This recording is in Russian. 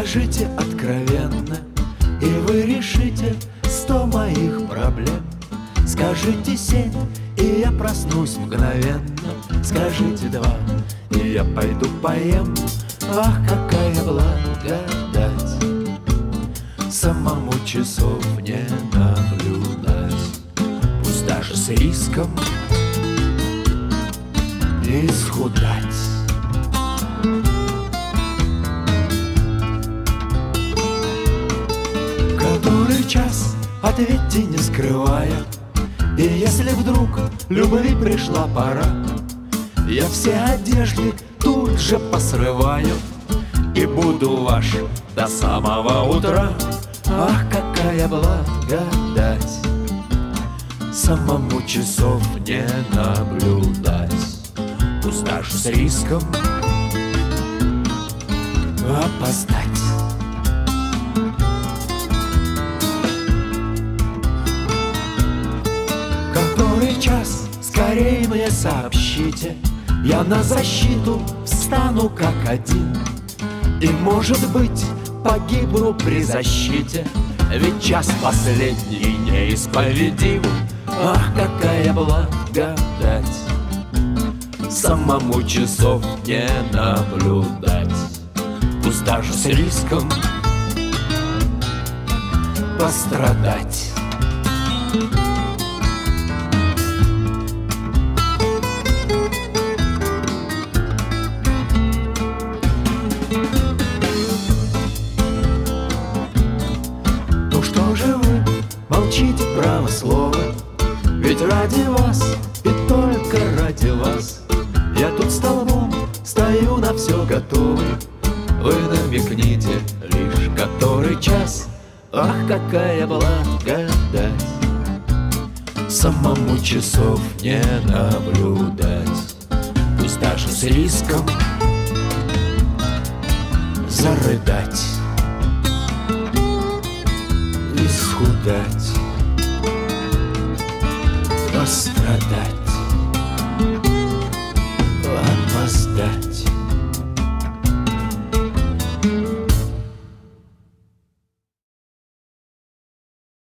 Скажите откровенно, и вы решите 100 моих проблем. Скажите 7, и я проснусь мгновенно. Скажите 2, и я пойду поем. Ах, какая благодать, самому часов не наблюдать, пусть даже с риском исхудать. Который час, ответьте, не скрывая. И если вдруг любви пришла пора, я все одежды тут же посрываю и буду ваш до самого утра. Ах, какая благодать, самому часов не наблюдать, пусть даже с риском опоздать. Который час, скорее мне сообщите, я на защиту встану как один. И, может быть, погибну при защите, ведь час последний неисповедим. Ах, какая благодать, самому часов не наблюдать, пусть даже с риском пострадать. Что же вы молчите, право слово? Ведь ради вас и только ради вас я тут столбом стою, на все готовый. Вы намекните лишь, который час. Ах, какая благодать, самому часов не наблюдать, пусть даже с риском зарыдать, исхудать, пострадать, опоздать.